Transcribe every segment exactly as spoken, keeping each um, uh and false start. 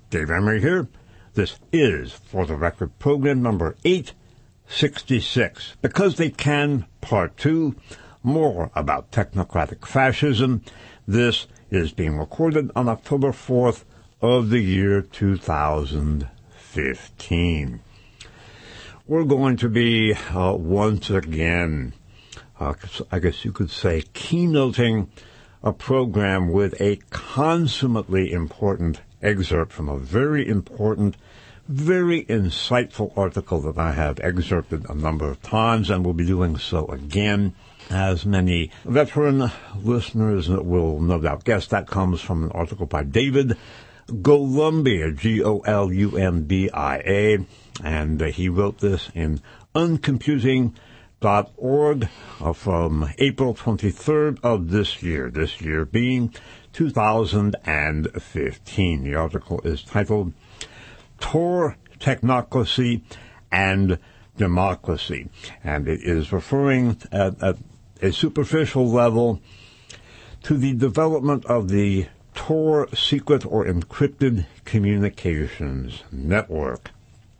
Dave Emery here. This is For the Record program number eight sixty-six. Because They Can, Part two, more about technocratic fascism. This is being recorded on October fourth of the year two thousand fifteen. We're going to be, uh, once again, uh, I guess you could say, keynoting a program with a consummately important excerpt from a very important, very insightful article that I have excerpted a number of times and will be doing so again. As many veteran listeners will no doubt guess, that comes from an article by David Golumbia, G O L U M B I A, and uh, he wrote this in uncomputing dot org uh, from April twenty-third of this year, this year being two thousand fifteen. The article is titled Tor, Technocracy, and Democracy, and it is referring at, at a superficial level to the development of the Tor secret or encrypted communications network.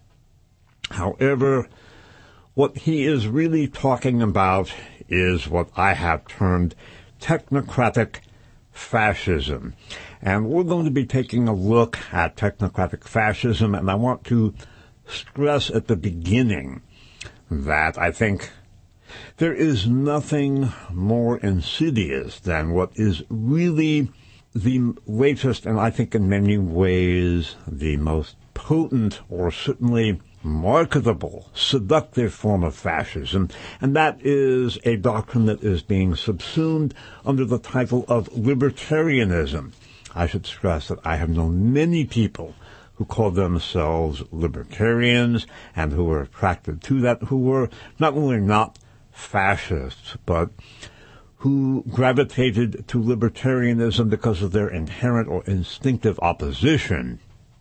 However, what he is really talking about is what I have termed technocratic fascism. And we're going to be taking a look at technocratic fascism, and I want to stress at the beginning that I think there is nothing more insidious than what is really the latest, and I think in many ways the most potent or certainly marketable, seductive form of fascism, and that is a doctrine that is being subsumed under the title of libertarianism. I should stress that I have known many people who call themselves libertarians and who were attracted to that, who were not only not fascists, but who gravitated to libertarianism because of their inherent or instinctive opposition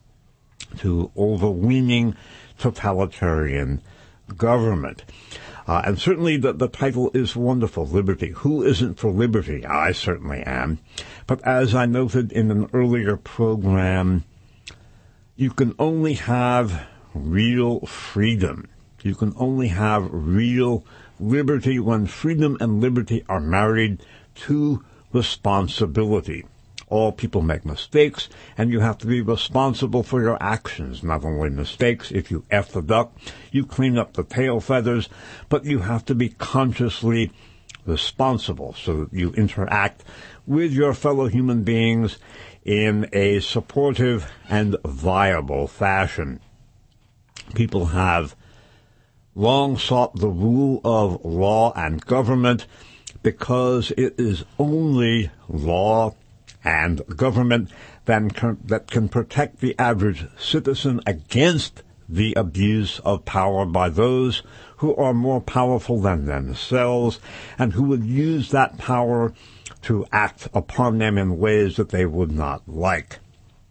to overweening totalitarian government. Uh, and certainly the, the title is wonderful, liberty. Who isn't for liberty? I certainly am. But as I noted in an earlier program, you can only have real freedom. You can only have real liberty when freedom and liberty are married to responsibility. All people make mistakes, and you have to be responsible for your actions. Not only mistakes, if you F the duck, you clean up the tail feathers, but you have to be consciously responsible so that you interact with your fellow human beings in a supportive and viable fashion. People have long sought the rule of law and government because it is only law and government that can, that can protect the average citizen against the abuse of power by those who are more powerful than themselves and who would use that power to act upon them in ways that they would not like.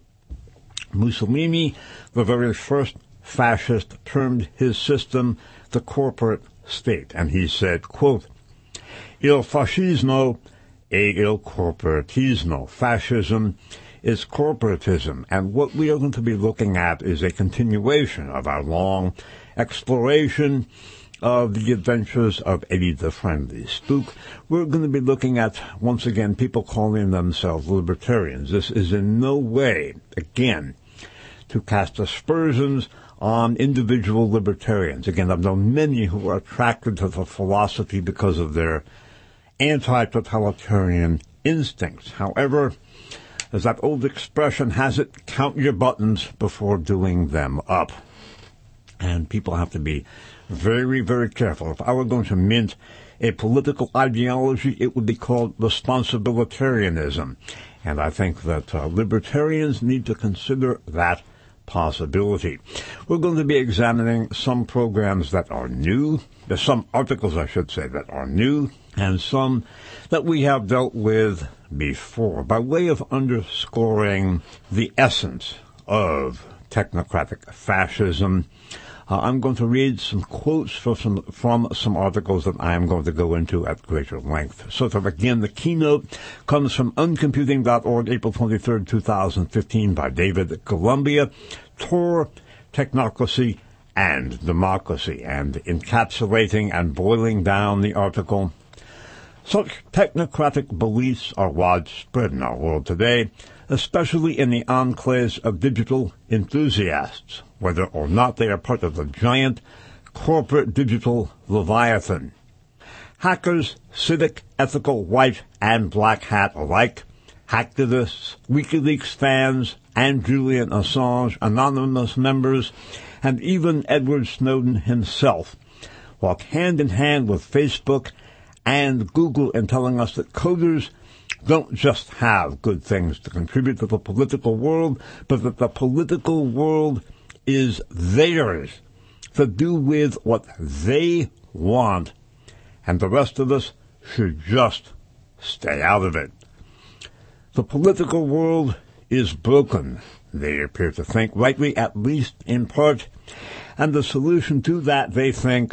Mussolini, the very first fascist, termed his system the corporate state, and he said, quote, Il fascismo e il corporatismo. Fascism is corporatism, and what we are going to be looking at is a continuation of our long exploration of the adventures of Eddie the Friendly Spook. We're going to be looking at, once again, people calling themselves libertarians. This is in no way, again, to cast aspersions on individual libertarians. Again, I've known many who are attracted to the philosophy because of their anti-totalitarian instincts. However, as that old expression has it, count your buttons before doing them up. And people have to be very, very careful. If I were going to mint a political ideology, it would be called responsibilitarianism. And I think that uh, libertarians need to consider that possibility. We're going to be examining some programs that are new. There's some articles, I should say, that are new, and some that we have dealt with before, by way of underscoring the essence of technocratic fascism. Uh, I'm going to read some quotes from some, from some articles that I am going to go into at greater length. So to begin, the keynote comes from uncomputing dot org, April twenty-third, twenty fifteen, by David Columbia, Tor, Technocracy, and Democracy. And encapsulating and boiling down the article, such technocratic beliefs are widespread in our world today, especially in the enclaves of digital enthusiasts, whether or not they are part of the giant corporate digital leviathan. Hackers, civic, ethical, white, and black hat alike, hacktivists, WikiLeaks fans, and Julian Assange, anonymous members, and even Edward Snowden himself walk hand in hand with Facebook and Google in telling us that coders don't just have good things to contribute to the political world, but that the political world is theirs to do with what they want, and the rest of us should just stay out of it. The political world is broken, they appear to think, rightly at least in part, and the solution to that, they think,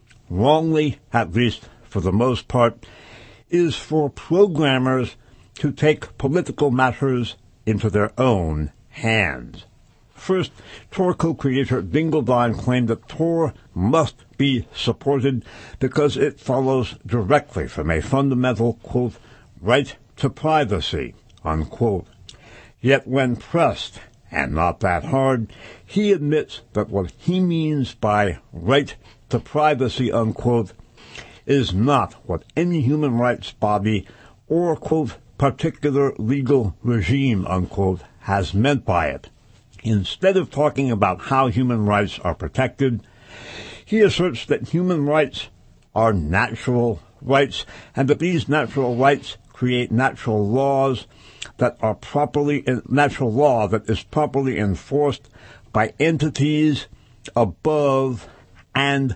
wrongly at least for the most part, is for programmers to take political matters into their own hands. First, Tor co-creator Dingledine claimed that Tor must be supported because it follows directly from a fundamental, quote, right to privacy, unquote. Yet when pressed, and not that hard, he admits that what he means by right to privacy, unquote, is not what any human rights body or, quote, particular legal regime, unquote, has meant by it. Instead of talking about how human rights are protected, he asserts that human rights are natural rights and that these natural rights create natural laws that are properly, natural law that is properly enforced by entities above and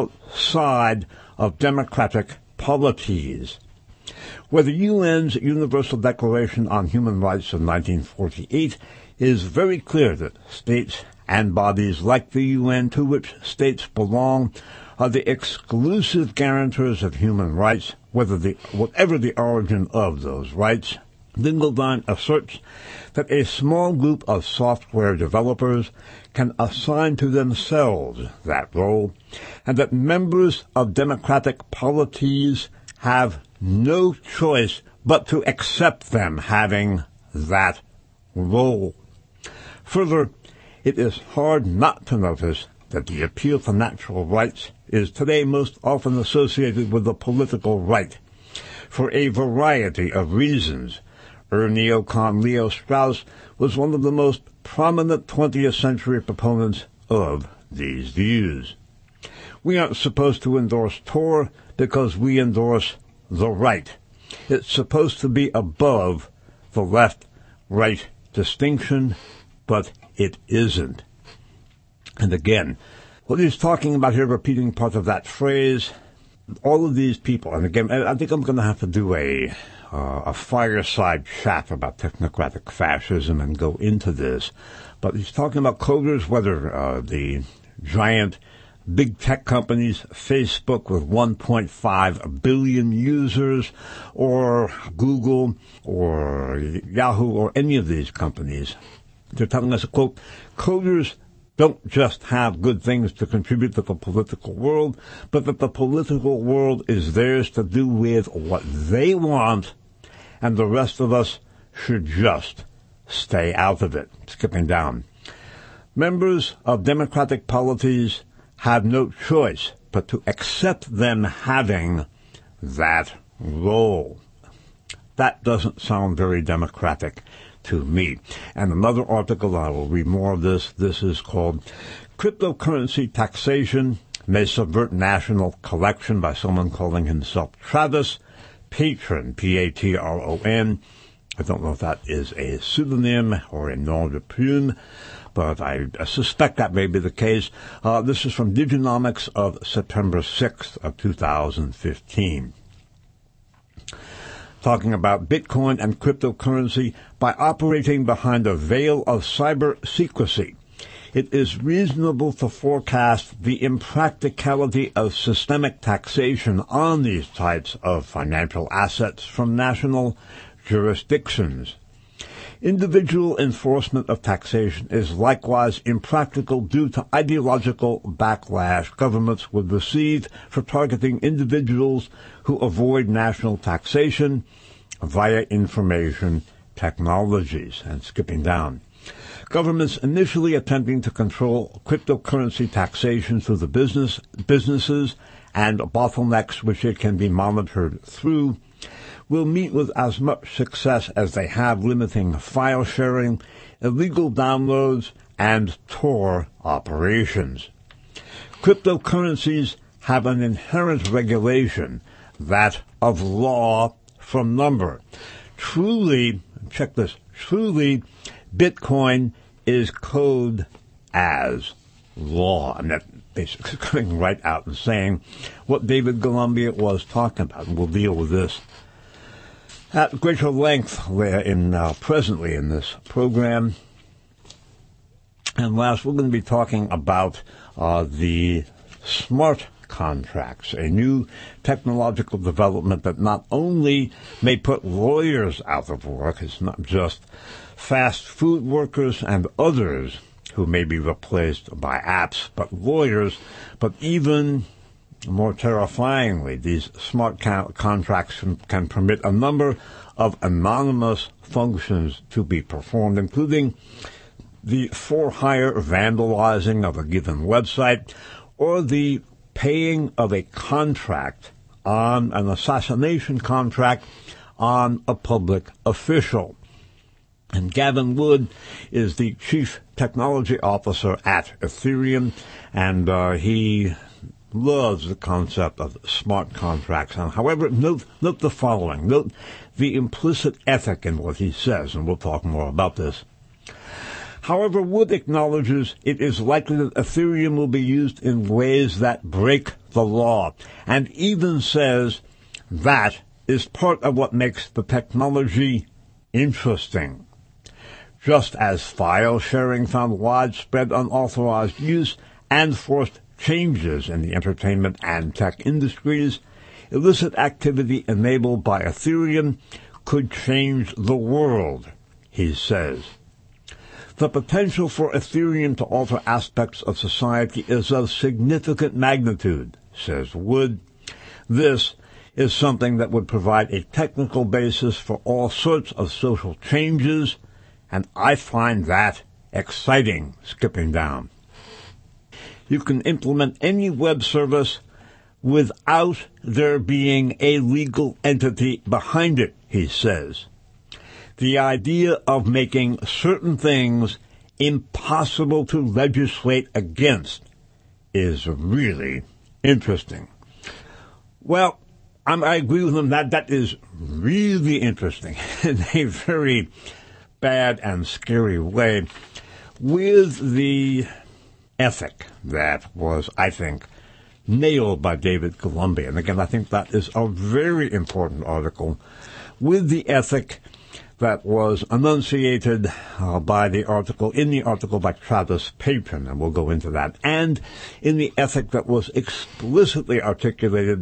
outside of democratic polities. Where the U N's Universal Declaration on Human Rights of nineteen forty-eight is very clear that states and bodies like the U N, to which states belong, are the exclusive guarantors of human rights, whether the, whatever the origin of those rights. Dingledine asserts that a small group of software developers can assign to themselves that role, and that members of democratic polities have no choice but to accept them having that role. Further, it is hard not to notice that the appeal to natural rights is today most often associated with the political right, for a variety of reasons. Er neocon Leo Strauss was one of the most prominent twentieth century proponents of these views. We aren't supposed to endorse Tor because we endorse the right. It's supposed to be above the left-right distinction, but it isn't. And again, what he's talking about here, repeating part of that phrase, all of these people, and again, I think I'm going to have to do a uh, a fireside chat about technocratic fascism and go into this, but he's talking about coders, whether uh, the giant big tech companies, Facebook with one point five billion users, or Google, or Yahoo, or any of these companies. They're telling us, quote, coders don't just have good things to contribute to the political world, but that the political world is theirs to do with what they want, and the rest of us should just stay out of it. Skipping down. Members of democratic polities have no choice but to accept them having that role. That doesn't sound very democratic to me. And another article, I will read more of this. This is called Cryptocurrency Taxation May Subvert National Collection, by someone calling himself Travis Patron, P A T R O N. I don't know if that is a pseudonym or a nom de plume, but I suspect that may be the case. Uh, this is from Diginomics of September sixth of two thousand fifteen. Talking about Bitcoin and cryptocurrency by operating behind a veil of cyber secrecy. it is reasonable to forecast the impracticality of systemic taxation on these types of financial assets from national jurisdictions. Individual enforcement of taxation is likewise impractical due to ideological backlash governments would receive for targeting individuals who avoid national taxation via information technologies. And skipping down. Governments initially attempting to control cryptocurrency taxation through the business businesses and bottlenecks which it can be monitored through will meet with as much success as they have limiting file sharing, illegal downloads, and Tor operations. Cryptocurrencies have an inherent regulation, that of law from number. Truly, check this, truly, Bitcoin is code as law. And that basically coming right out and saying what David Columbia was talking about, and we'll deal with this at greater length in uh, presently in this program. And last, we're going to be talking about uh, the smart contracts, a new technological development that not only may put lawyers out of work, it's not just fast food workers and others who may be replaced by apps, but lawyers, but even more terrifyingly, these smart ca- contracts can, can permit a number of anonymous functions to be performed, including the for-hire vandalizing of a given website or the paying of a contract on an assassination contract on a public official. And Gavin Wood is the chief technology officer at Ethereum, and uh, he loves the concept of smart contracts. And however, note, note the following. Note the implicit ethic in what he says, and we'll talk more about this. However, Wood acknowledges it is likely that Ethereum will be used in ways that break the law, and even says that is part of what makes the technology interesting. Just as file sharing found widespread unauthorized use and forced changes in the entertainment and tech industries, illicit activity enabled by Ethereum could change the world, he says. The potential for Ethereum to alter aspects of society is of significant magnitude, says Wood. This is something that would provide a technical basis for all sorts of social changes, and I find that exciting. Skipping down. You can implement any web service without there being a legal entity behind it, he says. The idea of making certain things impossible to legislate against is really interesting. Well, I'm, I agree with him that that is really interesting in a very bad and scary way, with the ethic that was, I think, nailed by David Columbia. And again, I think that is a very important article, with the ethic that was enunciated uh, by the article, in the article by Travis Patron, and we'll go into that, and in the ethic that was explicitly articulated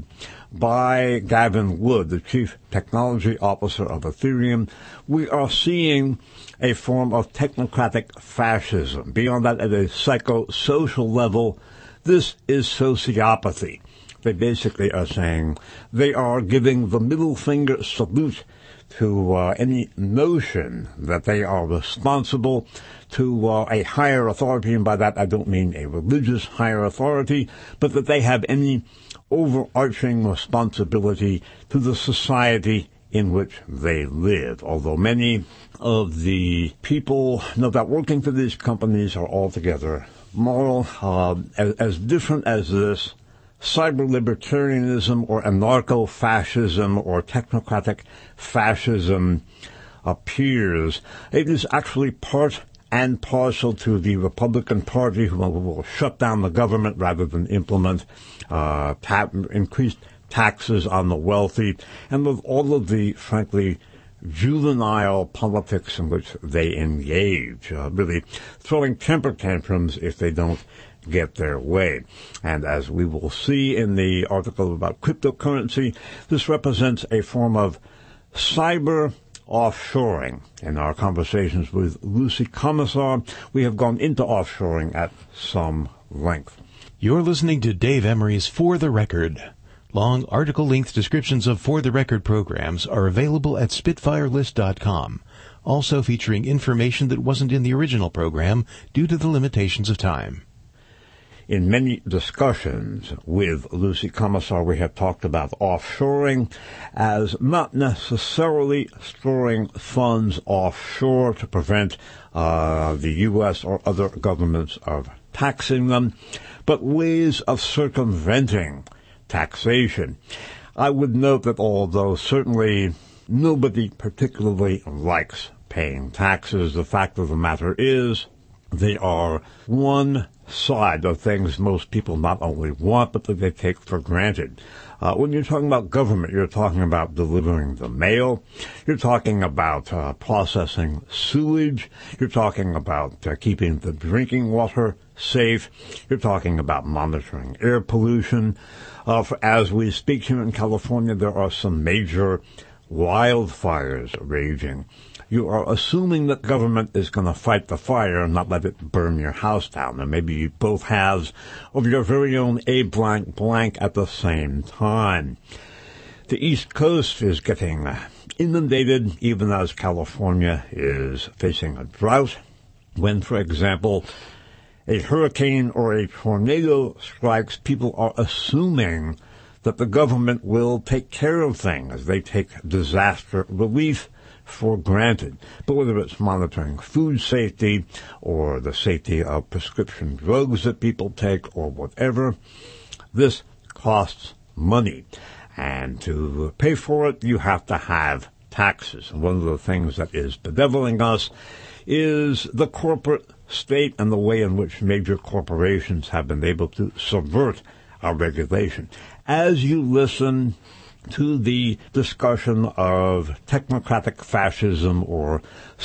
by Gavin Wood, the Chief Technology Officer of Ethereum. We are seeing a form of technocratic fascism. Beyond that, at a psychosocial level, this is sociopathy. They basically are saying they are giving the middle finger salute to uh, any notion that they are responsible to uh, a higher authority, and by that I don't mean a religious higher authority, but that they have any overarching responsibility to the society in which they live. Although many of the people know that working for these companies are altogether moral, uh, as, as different as this cyber-libertarianism or anarcho-fascism or technocratic fascism appears, it is actually part and parcel to the Republican Party, who will shut down the government rather than implement uh, ta- increased taxes on the wealthy, and with all of the, frankly, juvenile politics in which they engage, uh, really throwing temper tantrums if they don't get their way. And as we will see in the article about cryptocurrency, this represents a form of cyber offshoring. In our conversations with Lucy Komisar, we have gone into offshoring at some length. You're listening to Dave Emery's For the Record. Long article-length descriptions of For the Record programs are available at spitfire list dot com, also featuring information that wasn't in the original program due to the limitations of time. In many discussions with Lucy Komisar, we have talked about offshoring as not necessarily storing funds offshore to prevent uh, the U S or other governments of taxing them, but ways of circumventing taxation. I would note that although certainly nobody particularly likes paying taxes, the fact of the matter is they are one side of things most people not only want, but that they take for granted. Uh, when you're talking about government, you're talking about delivering the mail. You're talking about uh, processing sewage. You're talking about uh, keeping the drinking water safe. You're talking about monitoring air pollution. Uh, for, as we speak here in California, there are some major wildfires raging. You are assuming that government is going to fight the fire and not let it burn your house down. And maybe you both halves of your very own A blank blank at the same time. The East Coast is getting inundated, even as California is facing a drought. When, for example, a hurricane or a tornado strikes, people are assuming that the government will take care of things. They take disaster relief for granted. But whether it's monitoring food safety or the safety of prescription drugs that people take or whatever, this costs money. And to pay for it, you have to have taxes. And one of the things that is bedeviling us is the corporate state and the way in which major corporations have been able to subvert our regulation. As you listen to the discussion of technocratic fascism or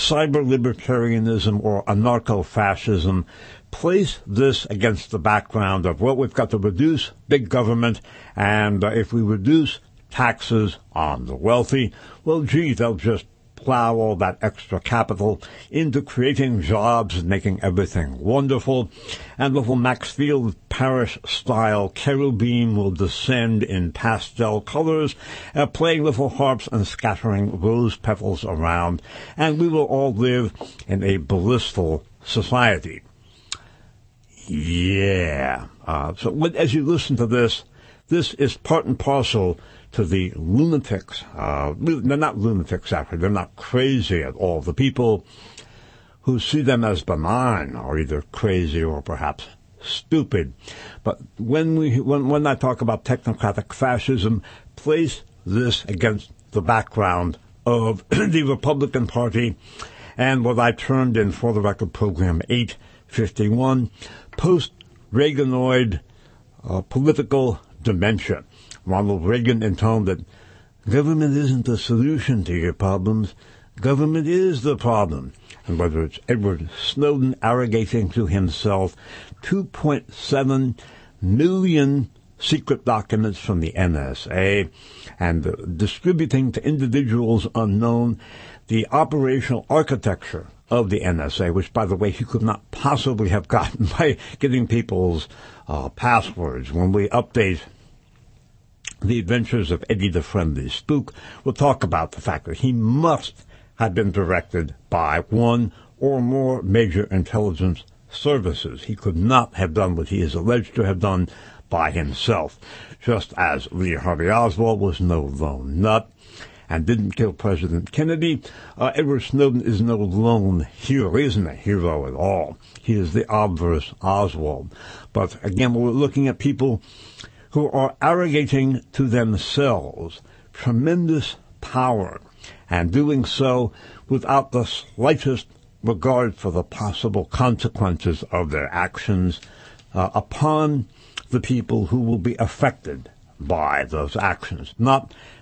cyber-libertarianism or anarcho-fascism, place this against the background of, well, we've got to reduce big government, and uh, if we reduce taxes on the wealthy, well, gee, they'll just plow all that extra capital into creating jobs and making everything wonderful. And little Maxfield Parrish-style cherubim will descend in pastel colors, uh, playing little harps and scattering rose petals around, and we will all live in a blissful society. Yeah. Uh, so when, as you listen to this, this is part and parcel to the lunatics. Uh, they're not lunatics, actually. They're not crazy at all. The people who see them as benign are either crazy or perhaps stupid. But when we, when, when I talk about technocratic fascism, place this against the background of the Republican Party and what I termed in For the Record Program eight fifty-one, post-Reaganoid uh, political dementia. Ronald Reagan intoned that government isn't the solution to your problems, government is the problem. And whether it's Edward Snowden arrogating to himself two point seven million secret documents from the N S A and uh, distributing to individuals unknown the operational architecture of the N S A, which, by the way, he could not possibly have gotten by getting people's uh, passwords. When we update The Adventures of Eddie the Friendly Spook, we'll talk about the fact that he must have been directed by one or more major intelligence services. He could not have done what he is alleged to have done by himself. Just as Lee Harvey Oswald was no lone nut and didn't kill President Kennedy, uh, Edward Snowden is no lone hero. He isn't a hero at all. He is the obverse Oswald. But again, we're looking at people who are arrogating to themselves tremendous power and doing so without the slightest regard for the possible consequences of their actions uh, upon the people who will be affected by those actions. Not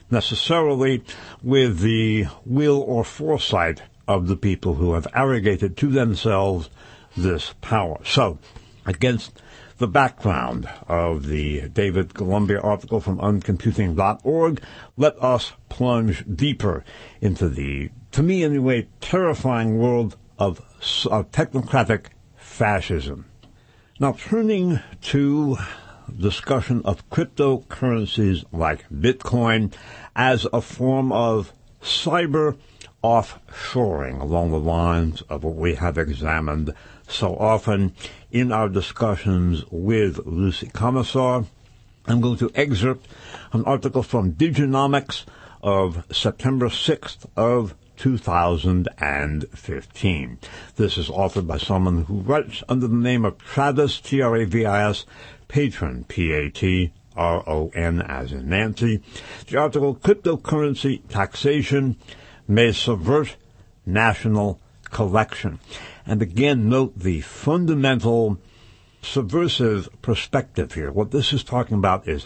necessarily with the will or foresight of the people who have arrogated to themselves this power. So, against the background of the David Columbia article from uncomputing dot org, let us plunge deeper into the, to me anyway, terrifying world of, of technocratic fascism. Now, turning to discussion of cryptocurrencies like Bitcoin as a form of cyber offshoring along the lines of what we have examined so often in our discussions with Lucy Commissar. I'm going to excerpt an article from Diginomics of September sixth of two thousand fifteen. This is authored by someone who writes under the name of Travis, T R A V I S, Patron, P A T R O N as in Nancy. The article, Cryptocurrency Taxation May Subvert National Collection. And again, note the fundamental subversive perspective here. What this is talking about is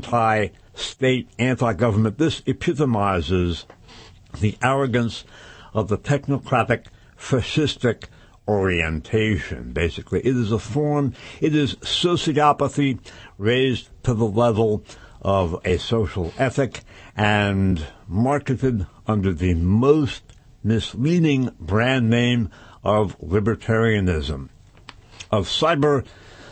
anti-state, anti-government. This epitomizes the arrogance of the technocratic, fascistic orientation. Basically, it is a form, it is sociopathy raised to the level of a social ethic and marketed under the most misleading brand name of libertarianism, of cyber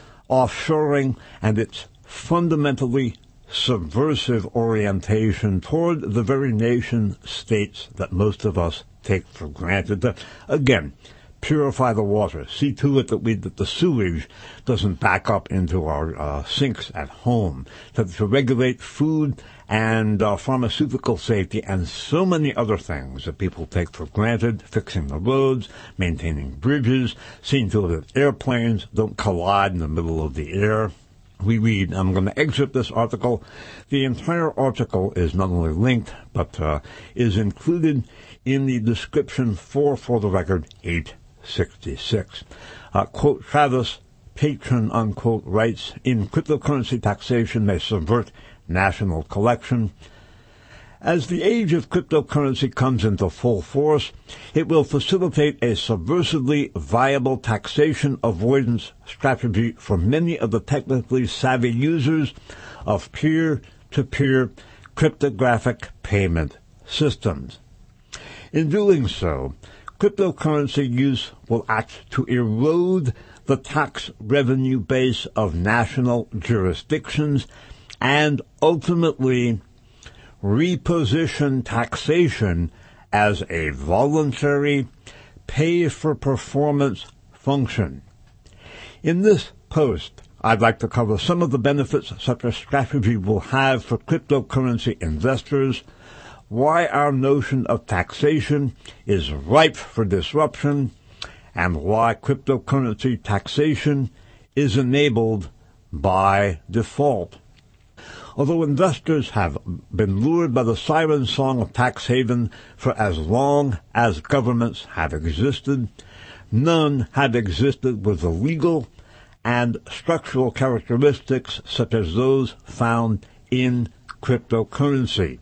offshoring and its fundamentally subversive orientation toward the very nation states that most of us take for granted. To, again, purify the water. See to it that we that the sewage doesn't back up into our uh, sinks at home. To, to regulate food and uh, pharmaceutical safety and so many other things that people take for granted. Fixing the roads, maintaining bridges, seeing to it that airplanes don't collide in the middle of the air. We read, I'm going to excerpt this article. The entire article is not only linked, but uh, is included in the description for, for the record, eight sixty-six. Uh, quote, Travis, patron, unquote, writes, in cryptocurrency taxation may subvert national collection. As the age of cryptocurrency comes into full force, it will facilitate a subversively viable taxation avoidance strategy for many of the technically savvy users of peer-to-peer cryptographic payment systems. In doing so, cryptocurrency use will act to erode the tax revenue base of national jurisdictions and ultimately reposition taxation as a voluntary pay-for-performance function. In this post, I'd like to cover some of the benefits such a strategy will have for cryptocurrency investors, why our notion of taxation is ripe for disruption, and why cryptocurrency taxation is enabled by default. Although investors have been lured by the siren song of tax haven for as long as governments have existed, none have existed with the legal and structural characteristics such as those found in cryptocurrency.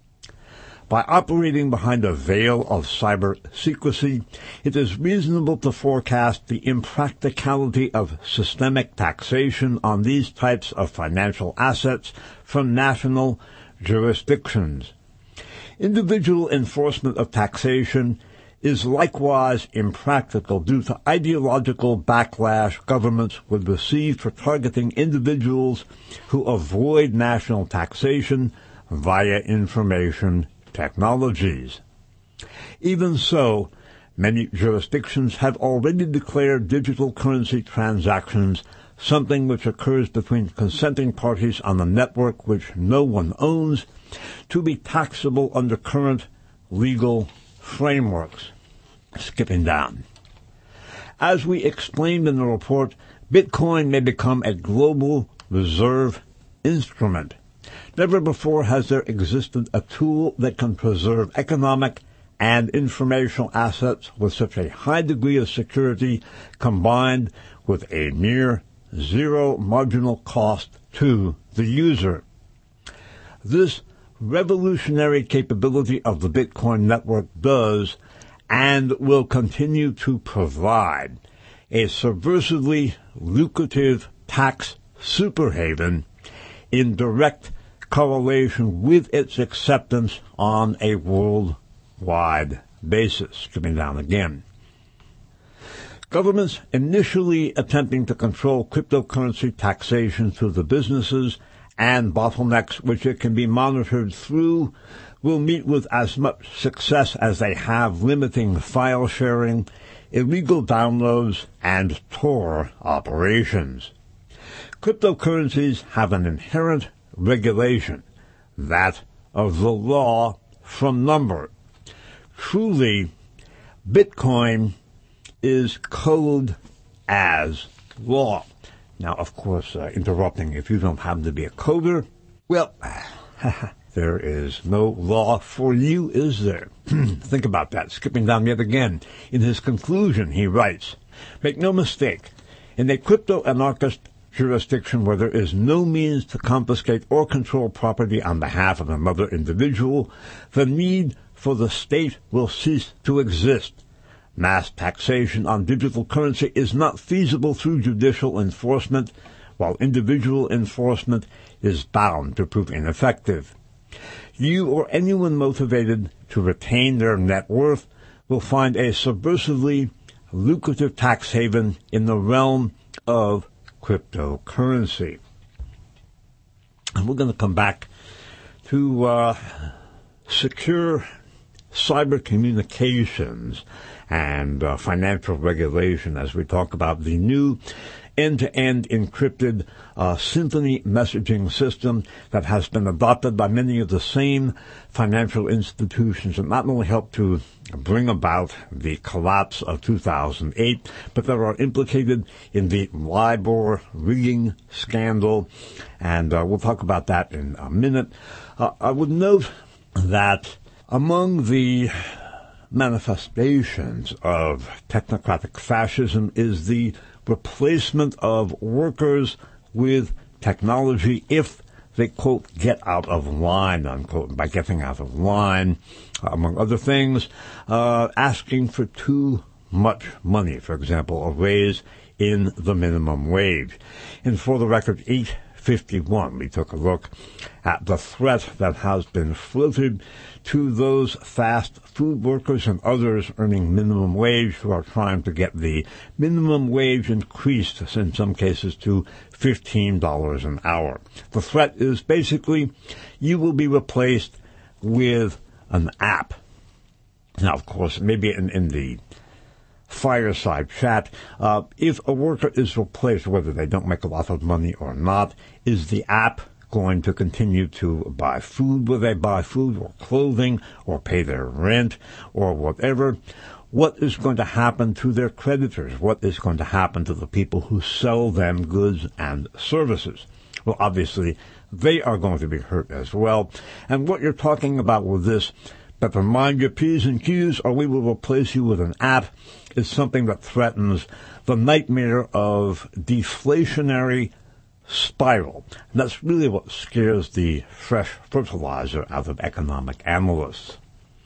By operating behind a veil of cyber secrecy, it is reasonable to forecast the impracticality of systemic taxation on these types of financial assets from national jurisdictions. Individual enforcement of taxation is likewise impractical due to ideological backlash governments would receive for individuals who avoid national taxation via information technologies. Even so, many jurisdictions have already declared digital currency transactions, something which occurs between consenting parties on a network which no one owns, to be taxable under current legal frameworks. Skipping down. As we explained in the report, Bitcoin may become a global reserve instrument. Never before has there existed a tool that can preserve economic and informational assets with such a high degree of security combined with a near zero marginal cost to the user. This revolutionary capability of the Bitcoin network does and will continue to provide a subversively lucrative tax superhaven in direct correlation with its acceptance on a worldwide basis. Skipping down again. Governments initially attempting to control cryptocurrency taxation through the businesses and bottlenecks which it can be monitored through will meet with as much success as they have limiting file sharing, illegal downloads, and Tor operations. Cryptocurrencies have an inherent regulation, that of the law from number. Truly, Bitcoin is code as law. Now, of course, uh, interrupting, if you don't happen to be a coder, well, there is no law for you, is there? Think about that. Skipping down yet again. In his conclusion, he writes, "Make no mistake, in a crypto-anarchist jurisdiction where there is no means to confiscate or control property on behalf of another individual, the need for the state will cease to exist. Mass taxation on digital currency is not feasible through judicial enforcement, while individual enforcement is bound to prove ineffective. You or anyone motivated to retain their net worth will find a subversively lucrative tax haven in the realm of cryptocurrency." And we're going to come back to uh, secure cyber communications and uh, financial regulation as we talk about the new end-to-end encrypted uh, Symphony messaging system that has been adopted by many of the same financial institutions that not only helped to bring about the collapse of two thousand eight, but that are implicated in the LIBOR rigging scandal, and uh, we'll talk about that in a minute. Uh, I would note that among the manifestations of technocratic fascism is the replacement of workers with technology if they, quote, get out of line, unquote. By getting out of line, uh, among other things, uh, asking for too much money, for example, a raise in the minimum wage. And for the record, eight fifty-one, we took a look at the threat that has been floated to those fast food workers and others earning minimum wage who are trying to get the minimum wage increased, in some cases, to fifteen dollars an hour. The threat is basically you will be replaced with an app. Now, of course, maybe in, in the fireside chat, uh, if a worker is replaced, whether they don't make a lot of money or not, is the app going to continue to buy food? Will they buy food or clothing or pay their rent or whatever? What is going to happen to their creditors? What is going to happen to the people who sell them goods and services? Well, obviously, they are going to be hurt as well. And what you're talking about with this, better mind your P's and Q's or we will replace you with an app, is something that threatens the nightmare of deflationary spiral. And that's really what scares the fresh fertilizer out of economic analysts.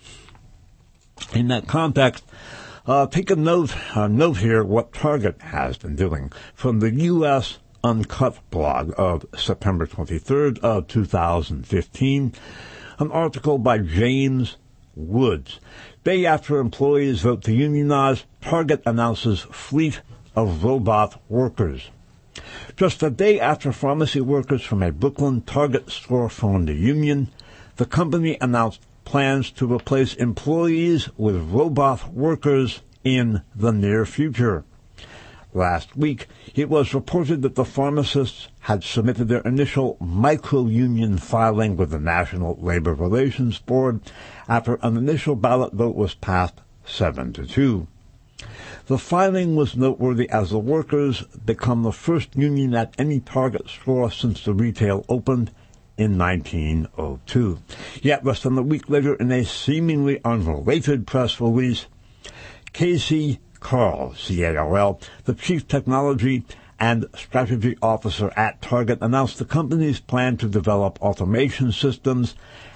In that context, uh, take a note, uh, note here what Target has been doing. From the U S Uncut blog of September twenty-third of two thousand fifteen, an article by James Woods. Day after employees vote to unionize, Target announces fleet of robot workers. Just a day after pharmacy workers from a Brooklyn Target store formed a union, the company announced plans to replace employees with robot workers in the near future. Last week, it was reported that the pharmacists had submitted their initial micro-union filing with the National Labor Relations Board after an initial ballot vote was passed seven to two. The filing was noteworthy as the workers become the first union at any Target store since the retail opened in nineteen oh two. Yet less than a week later, in a seemingly unrelated press release, Casey Carl, C A R L, the Chief Technology and Strategy Officer at Target, announced the company's plan to develop automation systems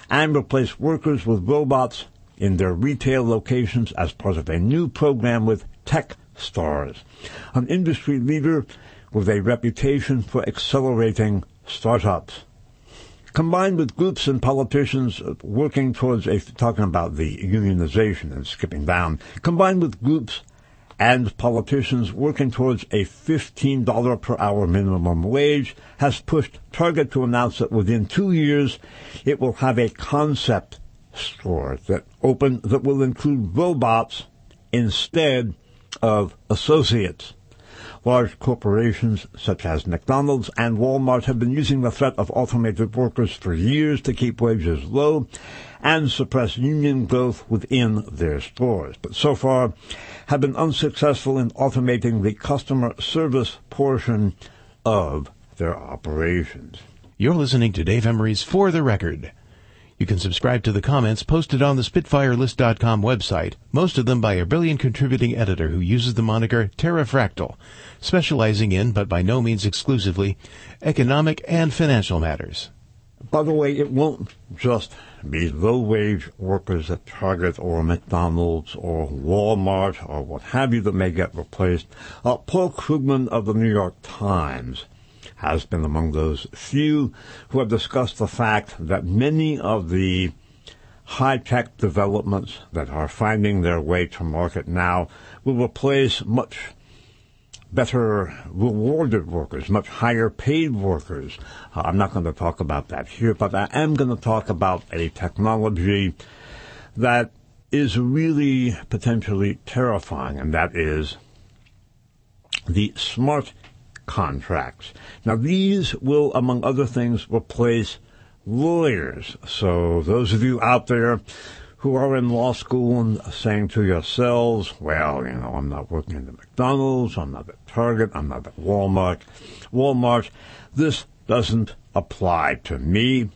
and replace workers with robots in their retail locations as part of a new program with TechStars, an industry leader with a reputation for accelerating startups. Combined with groups and politicians working towards a, talking about the unionization and skipping down, combined with groups and politicians working towards a fifteen dollars per hour minimum wage, has pushed Target to announce that within two years it will have a concept store that open that will include robots instead of associates. Large corporations such as McDonald's and Walmart have been using the threat of automated workers for years to keep wages low and suppress union growth within their stores, but so far have been unsuccessful in automating the customer service portion of their operations. You're listening to Dave Emery's For the Record. You can subscribe to the comments posted on the Spitfire List dot com website, most of them by a brilliant contributing editor who uses the moniker Terrafractal, specializing in, but by no means exclusively, economic and financial matters. By the way, it won't just be low-wage workers at Target or McDonald's or Walmart or what have you that may get replaced. Uh, Paul Krugman of the New York Times has been among those few who have discussed the fact that many of the high-tech developments that are finding their way to market now will replace much better rewarded workers, much higher paid workers. Uh, I'm not going to talk about that here, but I am going to talk about a technology that is really potentially terrifying, and that is the smart contracts. Now, these will, among other things, replace lawyers. So those of you out there who are in law school and saying to yourselves, well, you know, I'm not working at McDonald's, I'm not at Target, I'm not at Walmart. Walmart, this doesn't apply to me.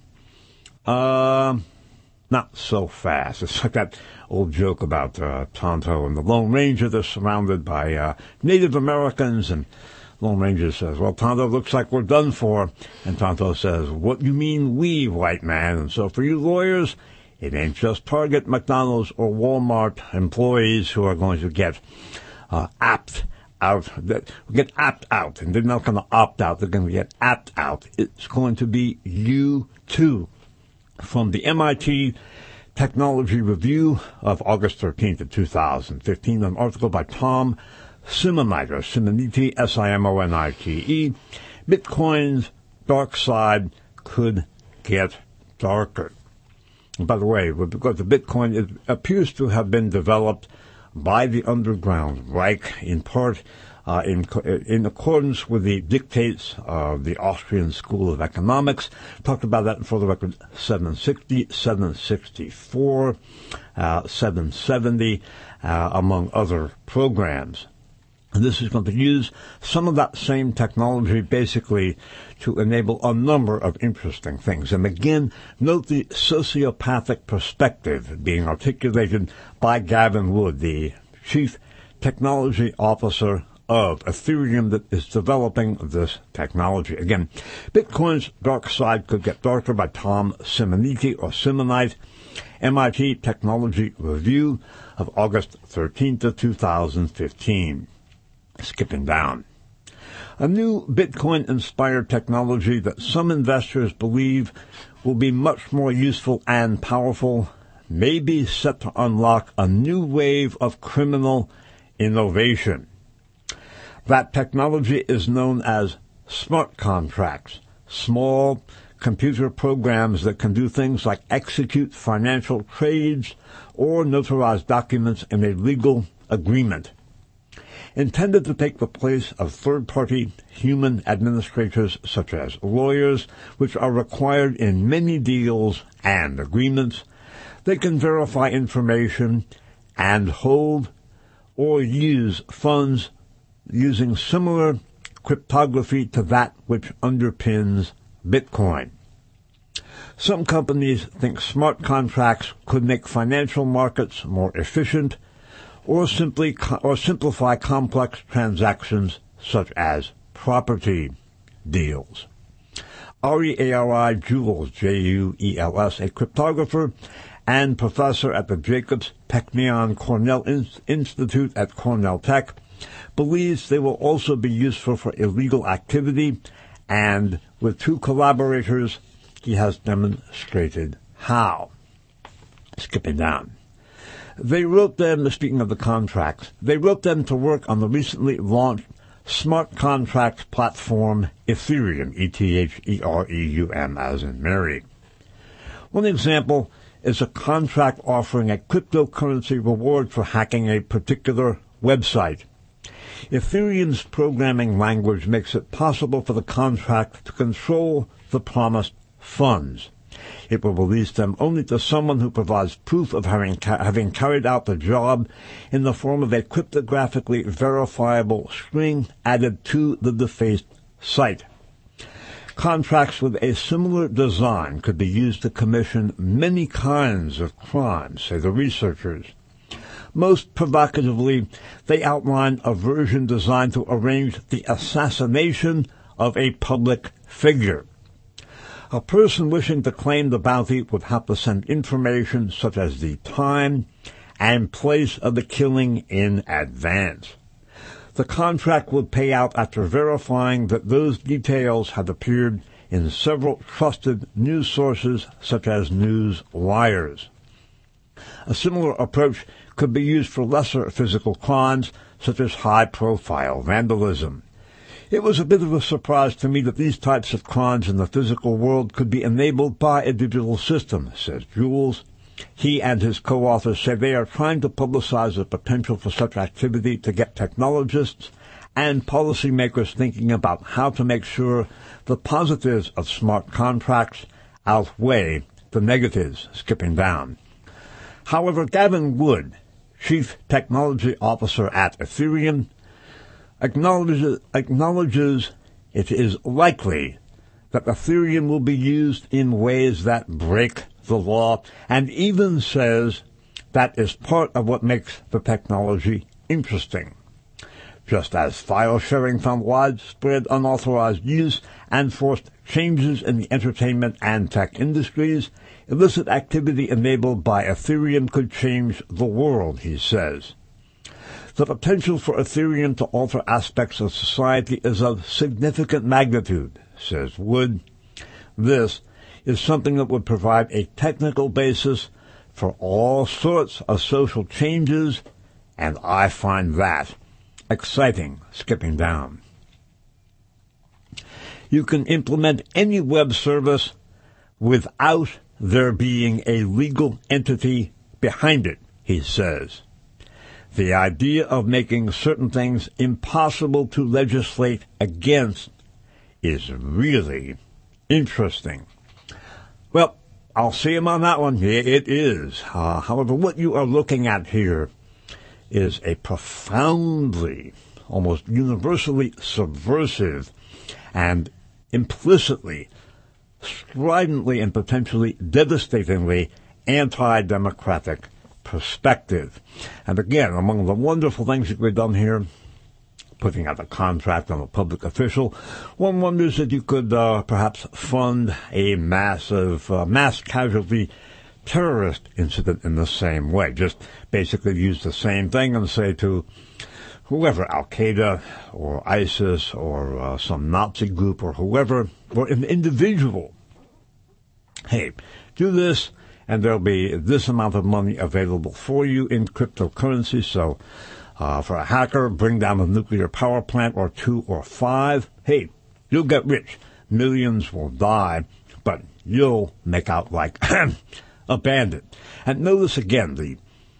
Uh, not so fast. It's like that old joke about uh, Tonto and the Lone Ranger. They're surrounded by uh, Native Americans, and Lone Ranger says, well, Tonto, looks like we're done for. And Tonto says, what do you mean we, white man? And so for you lawyers, it ain't just Target, McDonald's, or Walmart employees who are going to get uh, apt out, that get apt out. And they're not going to opt out. They're going to get apt out. It's going to be you, too. From the M I T Technology Review of August thirteenth of two thousand fifteen, an article by Tom Simonite, or Simoniti, S I M O N I T E, Bitcoin's dark side could get darker. And by the way, because the Bitcoin it appears to have been developed by the underground Reich, in part uh, in in accordance with the dictates of the Austrian School of Economics. Talked about that for the record, seven sixty, seven sixty-four, uh, seven seventy, uh, among other programs. And this is going to use some of that same technology basically to enable a number of interesting things. And again, note the sociopathic perspective being articulated by Gavin Wood, the chief technology officer of Ethereum that is developing this technology. Again, Bitcoin's dark side could get darker by Tom Simoniti, or Simonite, M I T Technology Review of August thirteenth of two thousand fifteen. Skipping down. A new Bitcoin-inspired technology that some investors believe will be much more useful and powerful may be set to unlock a new wave of criminal innovation. That technology is known as smart contracts, small computer programs that can do things like execute financial trades or notarize documents in a legal agreement. Intended to take the place of third-party human administrators such as lawyers, which are required in many deals and agreements, they can verify information and hold or use funds using similar cryptography to that which underpins Bitcoin. Some companies think smart contracts could make financial markets more efficient, or simply or simplify complex transactions such as property deals. R E A R I Jules, J U E L S, a cryptographer and professor at the Jacobs Technion Cornell Institute at Cornell Tech, believes they will also be useful for illegal activity, and with two collaborators, he has demonstrated how. Skipping down. They wrote them, speaking of the contracts, they wrote them to work on the recently launched smart contract platform Ethereum, E T H E R E U M as in Mary. One example is a contract offering a cryptocurrency reward for hacking a particular website. Ethereum's programming language makes it possible for the contract to control the promised funds. It will release them only to someone who provides proof of having, ca- having carried out the job in the form of a cryptographically verifiable string added to the defaced site. Contracts with a similar design could be used to commission many kinds of crimes, say the researchers. Most provocatively, they outline a version designed to arrange the assassination of a public figure. A person wishing to claim the bounty would have to send information such as the time and place of the killing in advance. The contract would pay out after verifying that those details had appeared in several trusted news sources such as news wires. A similar approach could be used for lesser physical crimes such as high-profile vandalism. It was a bit of a surprise to me that these types of crimes in the physical world could be enabled by a digital system, says Jules. He and his co-authors say they are trying to publicize the potential for such activity to get technologists and policymakers thinking about how to make sure the positives of smart contracts outweigh the negatives. Skipping down. However, Gavin Wood, Chief Technology Officer at Ethereum, acknowledges, acknowledges it is likely that Ethereum will be used in ways that break the law, and even says that is part of what makes the technology interesting. Just as file sharing found widespread unauthorized use and forced changes in the entertainment and tech industries, illicit activity enabled by Ethereum could change the world, he says. The potential for Ethereum to alter aspects of society is of significant magnitude, says Wood. This is something that would provide a technical basis for all sorts of social changes, and I find that exciting. Skipping down. You can implement any web service without there being a legal entity behind it, he says. The idea of making certain things impossible to legislate against is really interesting. Well, I'll see him on that one. Yeah, it is. Uh, however, what you are looking at here is a profoundly, almost universally subversive and implicitly, stridently, and potentially devastatingly anti-democratic perspective. And again, among the wonderful things that we've done here, putting out a contract on a public official, one wonders if you could uh, perhaps fund a massive uh, mass casualty terrorist incident in the same way. Just basically use the same thing and say to whoever, Al-Qaeda or ISIS or uh, some Nazi group or whoever, or an individual, hey, do this and there'll be this amount of money available for you in cryptocurrency. So uh, for a hacker, bring down a nuclear power plant or two or five. Hey, you'll get rich. Millions will die, but you'll make out like a bandit. And notice again, the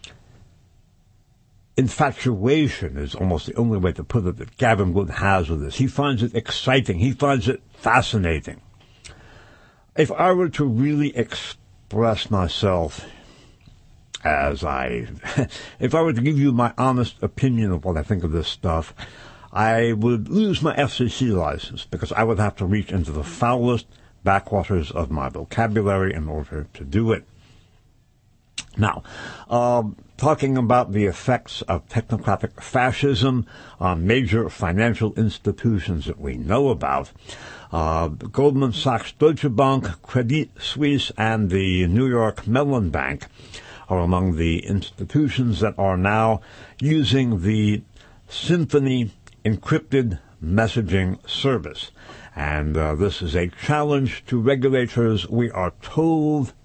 infatuation is almost the only way to put it that Gavin Wood has with this. He finds it exciting. He finds it fascinating. If I were to really express myself as I, if I were to give you my honest opinion of what I think of this stuff, I would lose my F C C license because I would have to reach into the foulest backwaters of my vocabulary in order to do it. Now, uh, talking about the effects of technocratic fascism on major financial institutions that we know about, uh, Goldman Sachs, Deutsche Bank, Credit Suisse, and the New York Mellon Bank are among the institutions that are now using the Symphony encrypted messaging service. And uh, this is a challenge to regulators. We are told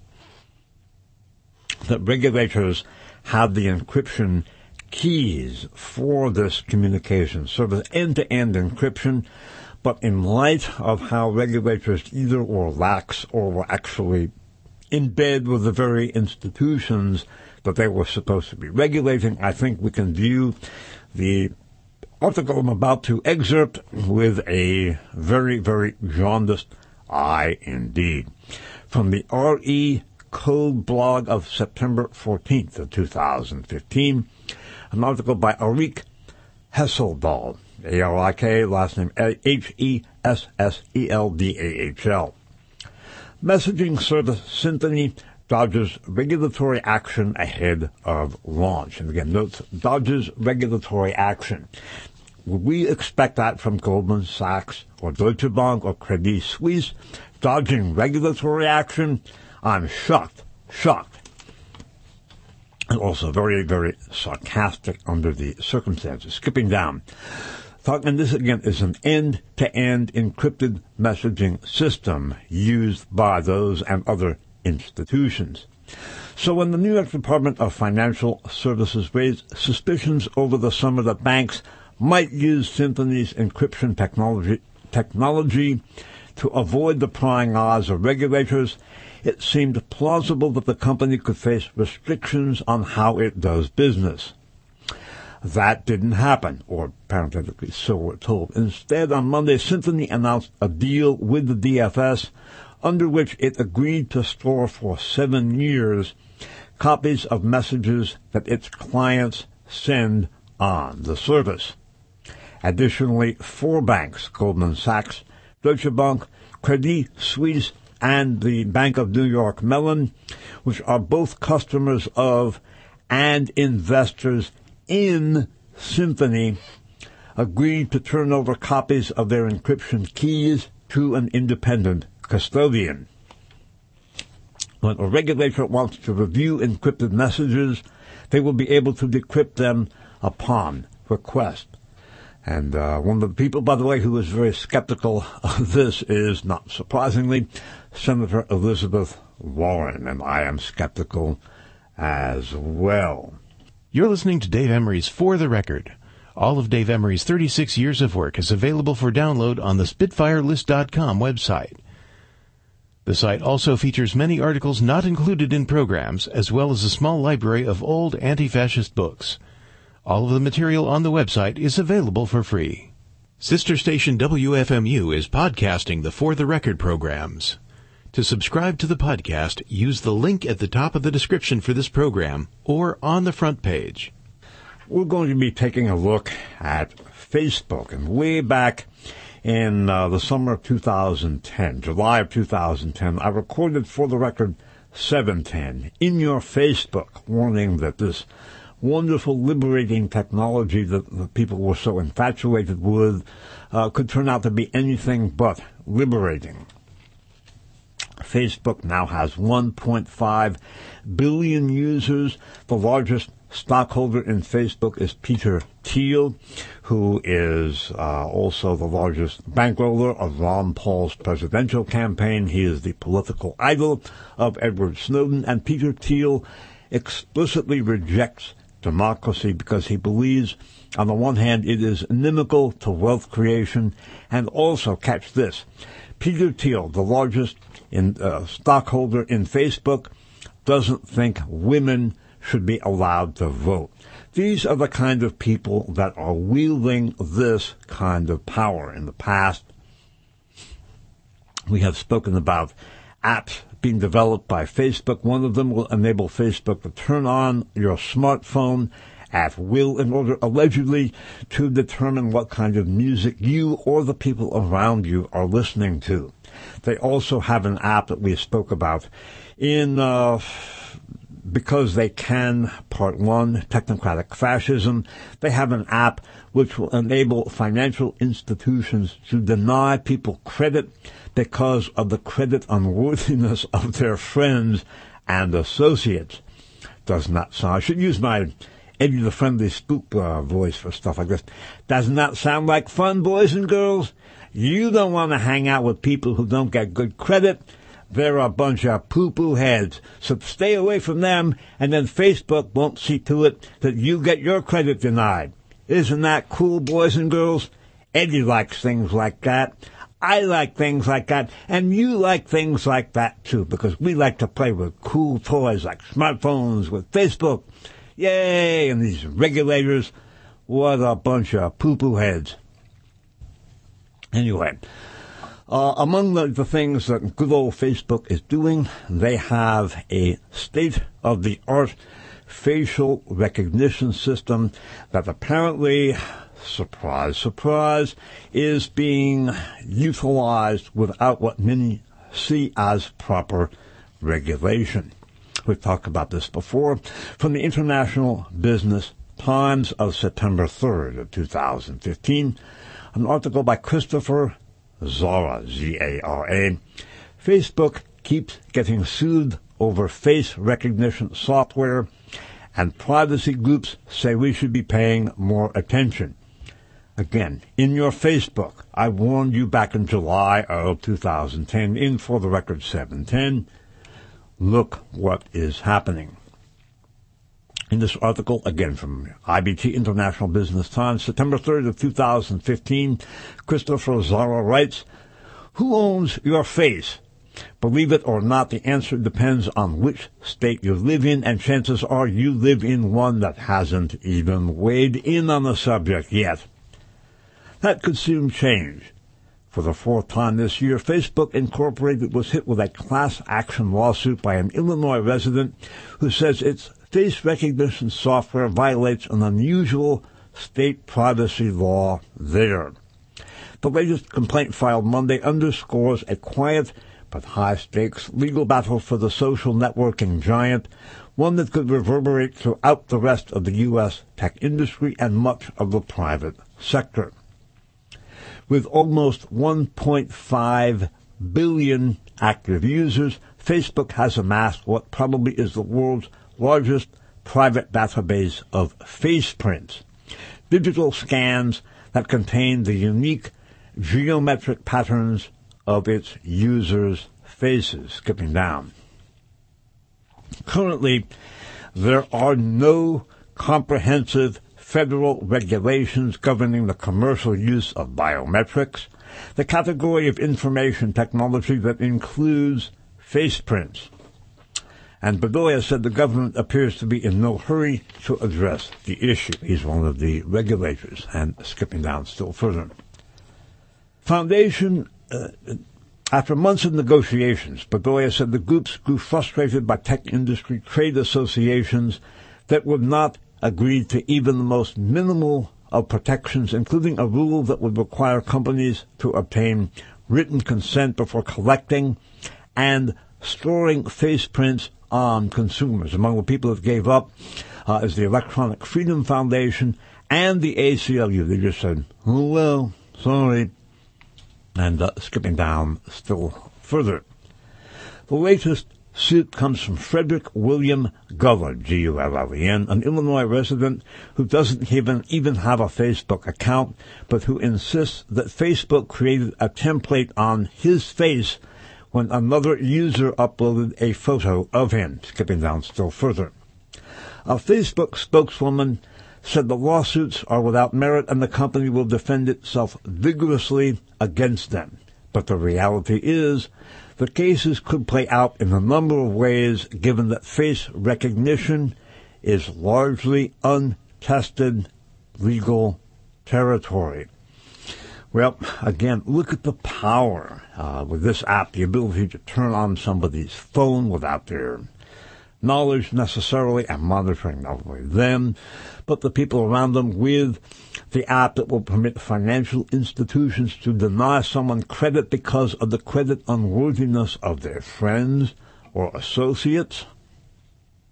that regulators have the encryption keys for this communication service, end-to-end encryption, but in light of how regulators either or lax or were actually in bed with the very institutions that they were supposed to be regulating, I think we can view the article I'm about to excerpt with a very, very jaundiced eye indeed. From the R E Code blog of September fourteenth of two thousand fifteen, an article by Arik Hesseldahl, A R I K, last name H E S S E L D A H L. Messaging service Symphony dodges regulatory action ahead of launch. And again, note, dodges regulatory action. Would we expect that from Goldman Sachs or Deutsche Bank or Credit Suisse? Dodging regulatory action? I'm shocked, shocked. And also very, very sarcastic under the circumstances. Skipping down. And this, again, is an end-to-end encrypted messaging system used by those and other institutions. So when the New York Department of Financial Services raised suspicions over the summer that banks might use Symphony's encryption technology, technology to avoid the prying eyes of regulators, it seemed plausible that the company could face restrictions on how it does business. That didn't happen, or parenthetically, so we're told. Instead, on Monday, Symphony announced a deal with the D F S under which it agreed to store for seven years copies of messages that its clients send on the service. Additionally, four banks, Goldman Sachs, Deutsche Bank, Credit Suisse, and the Bank of New York Mellon, which are both customers of and investors in Symphony, agreed to turn over copies of their encryption keys to an independent custodian. When a regulator wants to review encrypted messages, they will be able to decrypt them upon request. And uh, one of the people, by the way, who is very skeptical of this is, not surprisingly, Senator Elizabeth Warren, and I am skeptical as well. You're listening to Dave Emery's For the Record. All of Dave Emery's thirty-six years of work is available for download on the Spitfire List dot com website. The site also features many articles not included in programs, as well as a small library of old anti-fascist books. All of the material on the website is available for free. Sister station W F M U is podcasting the For the Record programs. To subscribe to the podcast, use the link at the top of the description for this program or on the front page. We're going to be taking a look at Facebook. And way back in uh, the summer of two thousand ten, July of two thousand ten, I recorded For the Record seven ten in your Facebook, warning that this wonderful, liberating technology that the people were so infatuated with uh, could turn out to be anything but liberating. Facebook now has one point five billion users. The largest stockholder in Facebook is Peter Thiel, who is uh, also the largest bankroller of Ron Paul's presidential campaign. He is the political idol of Edward Snowden, and Peter Thiel explicitly rejects democracy because he believes, on the one hand, it is inimical to wealth creation, and also, catch this, Peter Thiel, the largest in, uh, stockholder in Facebook, doesn't think women should be allowed to vote. These are the kind of people that are wielding this kind of power. In the past, we have spoken about apps being developed by Facebook. One of them will enable Facebook to turn on your smartphone at will in order, allegedly, to determine what kind of music you or the people around you are listening to. They also have an app that we spoke about in uh, because they can. Part one, technocratic fascism. They have an app which will enable financial institutions to deny people credit because of the credit unworthiness of their friends and associates. Does not sound, I should use my Eddie the Friendly Spook uh, voice for stuff like this. Doesn't that sound like fun, boys and girls? You don't want to hang out with people who don't get good credit. They're a bunch of poo-poo heads. So stay away from them, and then Facebook won't see to it that you get your credit denied. Isn't that cool, boys and girls? Eddie likes things like that. I like things like that, and you like things like that too, because we like to play with cool toys like smartphones with Facebook. Yay! And these regulators, what a bunch of poo-poo heads. Anyway, uh, among the, the things that good old Facebook is doing, they have a state-of-the-art facial recognition system that apparently, surprise, surprise, is being utilized without what many see as proper regulation. We've talked about this before. From the International Business Times of September third of two thousand fifteen, an article by Christopher Zara, Z A R A. Facebook keeps getting sued over face recognition software, and privacy groups say we should be paying more attention. Again, in your Facebook, I warned you back in July of two thousand ten, in For the Record seven ten, look what is happening. In this article, again from I B T International Business Times, September third of two thousand fifteen, Christopher Zara writes, "Who owns your face? Believe it or not, the answer depends on which state you live in, and chances are you live in one that hasn't even weighed in on the subject yet. That could soon change. For the fourth time this year, Facebook Incorporated was hit with a class action lawsuit by an Illinois resident who says its face recognition software violates an unusual state privacy law there. The latest complaint filed Monday underscores a quiet but high-stakes legal battle for the social networking giant, one that could reverberate throughout the rest of the U S tech industry and much of the private sector. With almost one point five billion active users, Facebook has amassed what probably is the world's largest private database of face prints, digital scans that contain the unique geometric patterns of its users' faces. Skipping down. Currently, there are no comprehensive federal regulations governing the commercial use of biometrics, the category of information technology that includes face prints. And Bedoya said the government appears to be in no hurry to address the issue. He's one of the regulators. And skipping down still further. Foundation, uh, after months of negotiations, Bedoya said the groups grew frustrated by tech industry trade associations that would not agree to even the most minimal of protections, including a rule that would require companies to obtain written consent before collecting and storing face prints on consumers. Among the people that gave up uh, is the Electronic Freedom Foundation and the A C L U. They just said, oh, well, sorry. And uh, skipping down still further. The latest suit comes from Frederick William Gullard, G U L L E N, an Illinois resident who doesn't even, even have a Facebook account, but who insists that Facebook created a template on his face when another user uploaded a photo of him. Skipping down still further. A Facebook spokeswoman said the lawsuits are without merit and the company will defend itself vigorously against them. But the reality is, the cases could play out in a number of ways, given that face recognition is largely untested legal territory. Well, again, look at the power uh, with this app, the ability to turn on somebody's phone without their knowledge necessarily, and monitoring not only them, but the people around them, with the app that will permit financial institutions to deny someone credit because of the credit unworthiness of their friends or associates.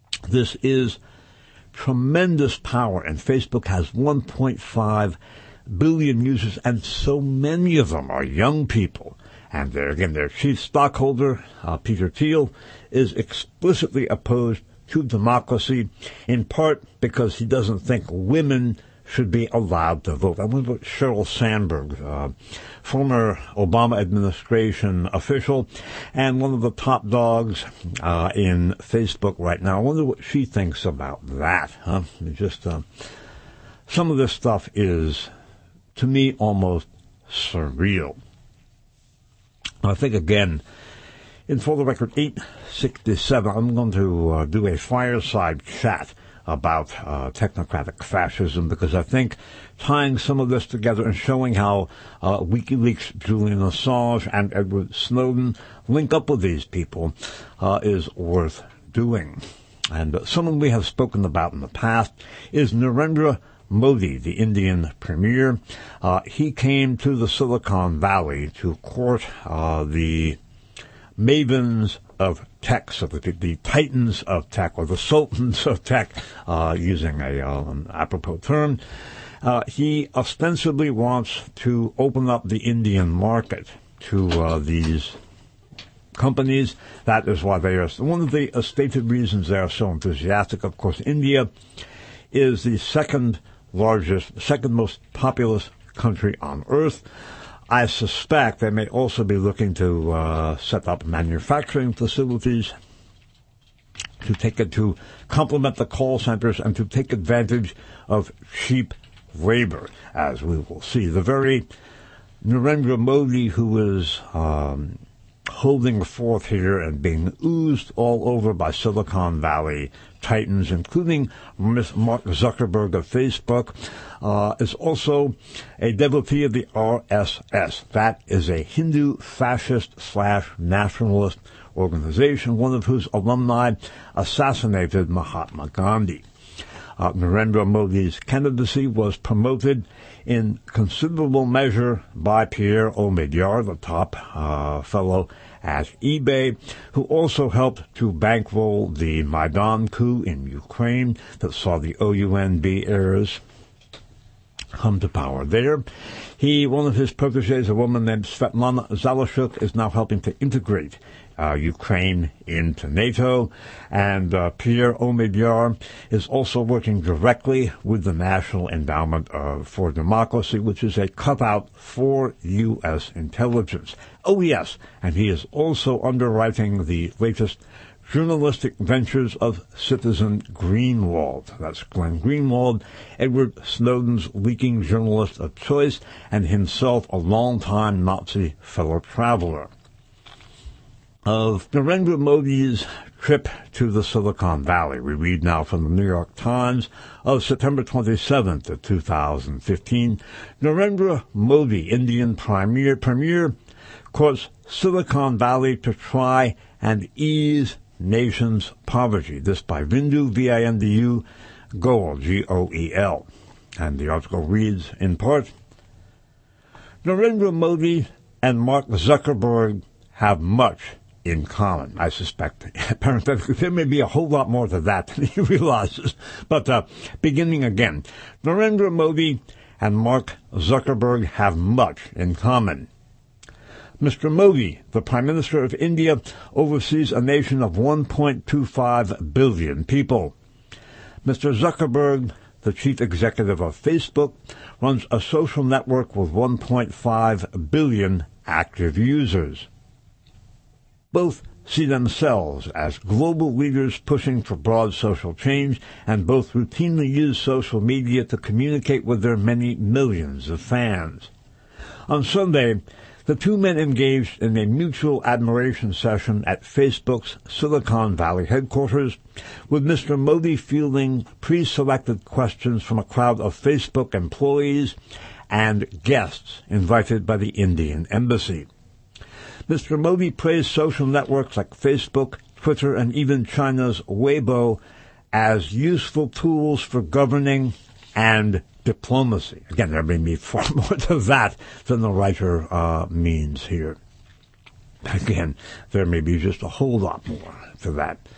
This is tremendous power, and Facebook has one point five billion users, and so many of them are young people. And they're, again, their chief stockholder, uh, Peter Thiel, is explicitly opposed to democracy, in part because he doesn't think women should be allowed to vote. I wonder what Sheryl Sandberg, uh, former Obama administration official and one of the top dogs uh, in Facebook right now, I wonder what she thinks about that. Huh? It's just uh, some of this stuff is, to me, almost surreal. I think, again, in For the Record eight sixty-seven, I'm going to uh, do a fireside chat about uh, technocratic fascism, because I think tying some of this together and showing how uh, WikiLeaks, Julian Assange, and Edward Snowden link up with these people uh, is worth doing. And uh, someone we have spoken about in the past is Narendra Modi, the Indian premier. Uh, he came to the Silicon Valley to court uh, the mavens of tech, so the, the titans of tech, or the sultans of tech, uh, using a, uh, an apropos term. Uh, he ostensibly wants to open up the Indian market to uh, these companies. That is why they are, one of the uh, stated reasons they are so enthusiastic. Of course, India is the second largest, second most populous country on earth. I suspect they may also be looking to uh, set up manufacturing facilities to take it to complement the call centers and to take advantage of cheap labor, as we will see. The very Narendra Modi who is um, holding forth here and being oozed all over by Silicon Valley titans, including Miss Mark Zuckerberg of Facebook, uh, is also a devotee of the R S S. That is a Hindu fascist slash nationalist organization, one of whose alumni assassinated Mahatma Gandhi. Uh, Narendra Modi's candidacy was promoted in considerable measure by Pierre Omidyar, the top uh, fellow at eBay, who also helped to bankroll the Maidan coup in Ukraine that saw the O U N B heirs come to power there. He, one of his proteges, a woman named Svetlana Zalishuk, is now helping to integrate Uh, Ukraine into NATO, and uh, Pierre Omidyar is also working directly with the National Endowment uh, for Democracy, which is a cutout for U S intelligence. Oh, yes, and he is also underwriting the latest journalistic ventures of Citizen Greenwald. That's Glenn Greenwald, Edward Snowden's leaking journalist of choice, and himself a longtime Nazi fellow traveler. Of Narendra Modi's trip to the Silicon Valley, we read now from the New York Times of September twenty-seventh of two thousand fifteen. Narendra Modi, Indian premier, premier quotes Silicon Valley to try and ease nation's poverty. This by Vindu, V I N D U, Goel, G O E L. And the article reads, in part, Narendra Modi and Mark Zuckerberg have much in common. I suspect, parenthetically, there may be a whole lot more to that than he realizes. But uh, beginning again, Narendra Modi and Mark Zuckerberg have much in common. Mister Modi, the Prime Minister of India, oversees a nation of one point two five billion people. Mister Zuckerberg, the chief executive of Facebook, runs a social network with one point five billion active users. Both see themselves as global leaders pushing for broad social change, and both routinely use social media to communicate with their many millions of fans. On Sunday, the two men engaged in a mutual admiration session at Facebook's Silicon Valley headquarters, with Mister Modi fielding pre-selected questions from a crowd of Facebook employees and guests invited by the Indian embassy. Mister Modi praised social networks like Facebook, Twitter, and even China's Weibo as useful tools for governing and diplomacy. Again, there may be far more to that than the writer uh, means here. Again, there may be just a whole lot more to that.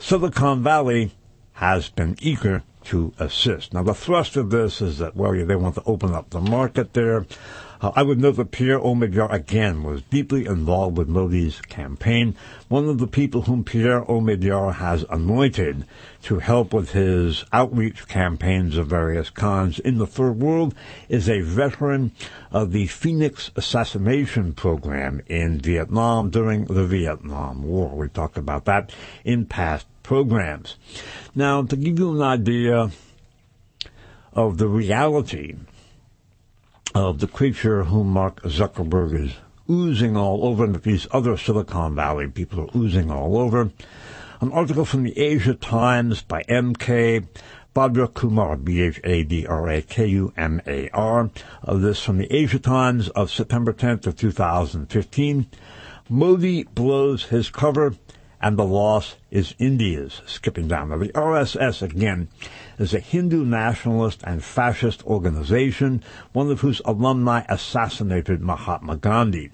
Silicon Valley has been eager to assist. Now, the thrust of this is that, well, they want to open up the market there. Uh, I would note that Pierre Omidyar, again, was deeply involved with Modi's campaign. One of the people whom Pierre Omidyar has anointed to help with his outreach campaigns of various kinds in the Third World is a veteran of the Phoenix assassination program in Vietnam during the Vietnam War. We talked about that in past programs. Now, to give you an idea of the reality of the creature whom Mark Zuckerberg is oozing all over, and that these other Silicon Valley people are oozing all over, an article from the Asia Times by M K Bhadra Kumar, B H A D R A K U M A R, uh, this from the Asia Times of September tenth of two thousand fifteen. Modi blows his cover, and the loss is India's. Skipping down. Now, the R S S, again, is a Hindu nationalist and fascist organization, one of whose alumni assassinated Mahatma Gandhi.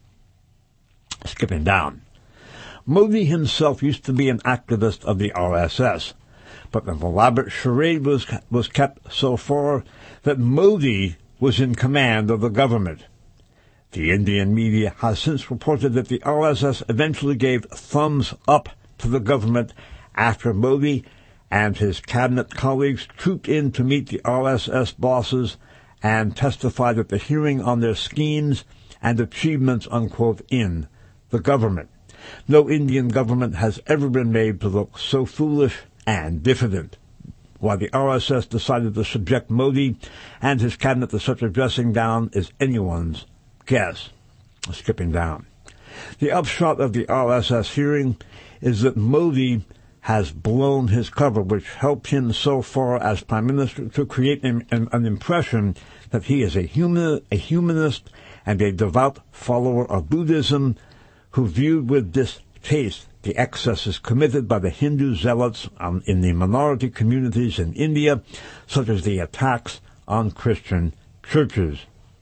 Skipping down. Modi himself used to be an activist of the R S S, but an elaborate charade was, was kept so far that Modi was in command of the government. The Indian media has since reported that the R S S eventually gave thumbs up to the government after Modi and his cabinet colleagues trooped in to meet the R S S bosses and testified at the hearing on their schemes and achievements, unquote, in the government. No Indian government has ever been made to look so foolish and diffident. Why the R S S decided to subject Modi and his cabinet to such a dressing down is anyone's guess. Skipping down. The upshot of the R S S hearing is that Modi has blown his cover, which helped him so far as Prime Minister to create an, an, an impression that he is a, human, a humanist and a devout follower of Buddhism who viewed with distaste the excesses committed by the Hindu zealots um, in the minority communities in India, such as the attacks on Christian churches.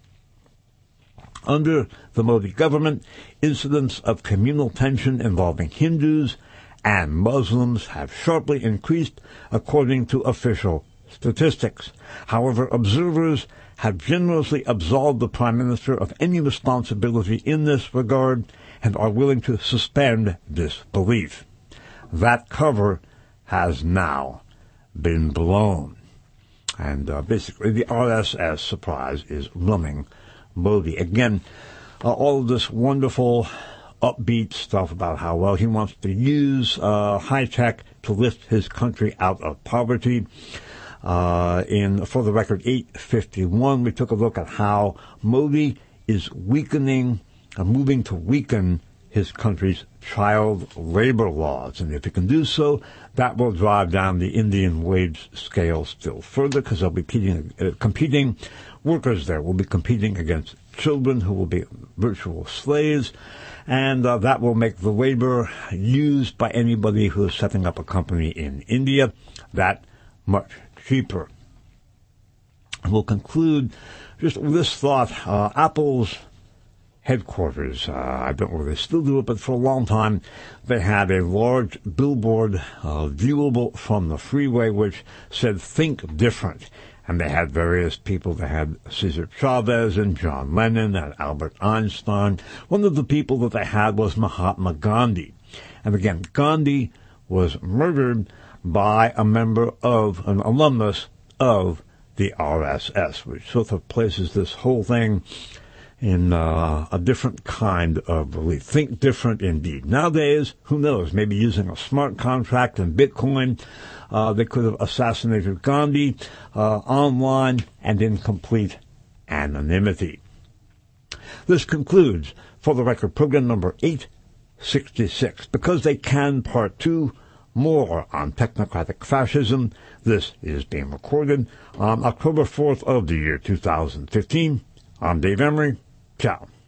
Under the Modi government, incidents of communal tension involving Hindus and Muslims have sharply increased, according to official statistics. However, observers have generously absolved the Prime Minister of any responsibility in this regard and are willing to suspend disbelief. That cover has now been blown. And uh, basically the R S S, surprise, is running Modi. Again, uh, all of this wonderful upbeat stuff about how, well, he wants to use uh, high-tech to lift his country out of poverty. Uh, in, for the record, eight fifty-one, we took a look at how Modi is weakening, uh, moving to weaken his country's child labor laws. And if he can do so, that will drive down the Indian wage scale still further, because they'll be competing, uh, competing workers there will be competing against children who will be virtual slaves, and uh, that will make the labor used by anybody who is setting up a company in India that much cheaper. We'll conclude just with this thought. Uh, Apple's headquarters, uh, I don't know if they still do it, but for a long time they had a large billboard uh, viewable from the freeway which said, "Think different." And they had various people. They had Cesar Chavez and John Lennon and Albert Einstein. One of the people that they had was Mahatma Gandhi. And again, Gandhi was murdered by a member of, an alumnus of the R S S, which sort of places this whole thing in uh, a different kind of belief. Think different indeed. Nowadays, who knows, maybe using a smart contract and Bitcoin, uh, they could have assassinated Gandhi uh, online and in complete anonymity. This concludes, for the record, program number eight sixty-six. Because they can, part two, more on technocratic fascism. This is being recorded on October fourth of the year two thousand fifteen. I'm Dave Emery. Ciao.